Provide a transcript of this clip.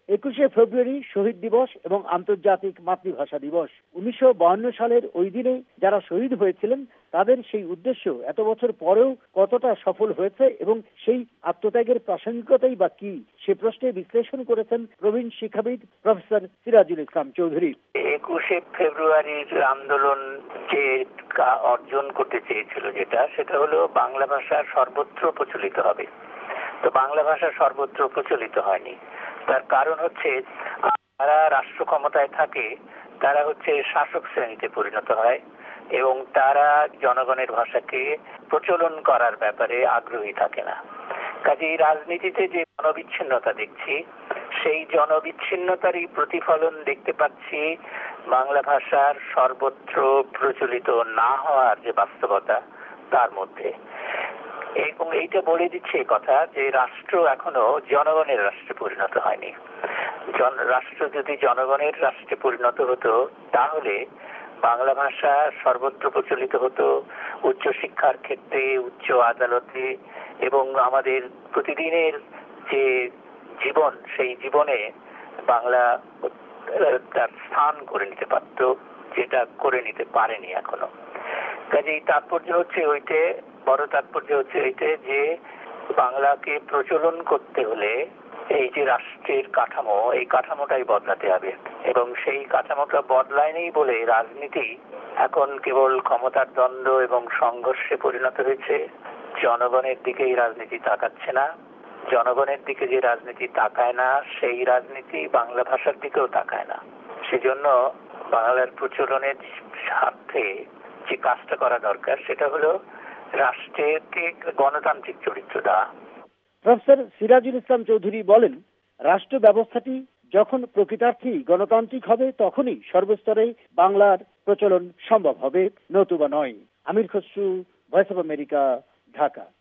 21শে ফেব্রুয়ারি শহীদ দিবস এবং আন্তর্জাতিক মাতৃভাষা দিবস। 1952 সালের ওই দিনে যারা শহীদ হয়েছিলেন তাদের সেই উদ্দেশ্য এত বছর পরেও কতটা সফল হয়েছে এবং সেই আত্মত্যাগের প্রাসঙ্গিকতাই বা কি, সে প্রশ্নে বিশ্লেষণ করেছেন প্রবীণ শিক্ষাবিদ প্রফেসর সিরাজুল ইসলাম চৌধুরী। 21শে ফেব্রুয়ারির আন্দোলন যে অর্জন করতে চেয়েছিল সেটা হলো বাংলা ভাষা সর্বত্র প্রচলিত হবে। তো বাংলা ভাষা সর্বত্র প্রচলিত হয়নি। তার কারণ হচ্ছে যারা রাষ্ট্র ক্ষমতায় থাকে তারা হচ্ছে শাসক শ্রেণীতে পরিণত হয় এবং তারা জনগণের ভাষাকে প্রচলন করার ব্যাপারে আগ্রহী থাকে না। কাজেই রাজনীতিতে যে জনবিচ্ছিন্নতা দেখছি সেই জনবিচ্ছিন্নতারই প্রতিফলন দেখতে পাচ্ছি বাংলা ভাষার সর্বত্র প্রচলিত না হওয়ার যে বাস্তবতা তার মধ্যে। এবং এইটা বলে দিচ্ছে কথা যে রাষ্ট্র এখনো জনগণের রাষ্ট্রে পরিণত হয়নি। রাষ্ট্র যদি জনগণের রাষ্ট্রে পরিণত হতো তাহলে বাংলা ভাষা সর্বত্র প্রচলিত হতো, উচ্চশিক্ষার ক্ষেত্রে, উচ্চ আদালতে এবং আমাদের প্রতিদিনের যে জীবন সেই জীবনে বাংলা তার স্থান করে নিতে পারত, যেটা করে নিতে পারেনি এখনো। কাজেই তাৎপর্য হচ্ছে ওইটে, বড় তাৎপর্য হচ্ছে এইটে যে বাংলাকে প্রচলন করতে হলে এই যে রাষ্ট্রের কাঠামো, এই কাঠামোটাই বদলাতে হবে এবং সেই কাঠামোটা বদলায়নি বলে রাজনীতি এখন কেবল ক্ষমতার দ্বন্দ্ব এবং সংঘর্ষে পরিণত হয়েছে। জনগণের দিকেই রাজনীতি তাকাচ্ছে না। জনগণের দিকে যে রাজনীতি তাকায় না সেই রাজনীতি বাংলা ভাষার দিকেও তাকায় না। সেজন্য বাংলার প্রচলনের স্বার্থে যে কাজটা করা দরকার সেটা হলো রাষ্ট্রকে গণতান্ত্রিক চরিত্র দেওয়া। প্রফেসর সিরাজুল ইসলাম চৌধুরী বলেন, রাষ্ট্র ব্যবস্থাটি যখন প্রকৃতার্থেই গণতান্ত্রিক হবে তখনই সর্বস্তরে বাংলার প্রচলন সম্ভব হবে, নতুবা নয়। Amir Khasru, Voice of America, Dhaka.